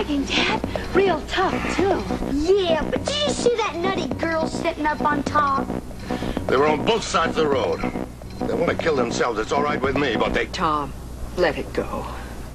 bragging, Dad. Real tough, too. Yeah, but did you see that nutty girl sitting up on top? They were on both sides of the road. They want to kill themselves. It's all right with me, but they... Tom, let it go.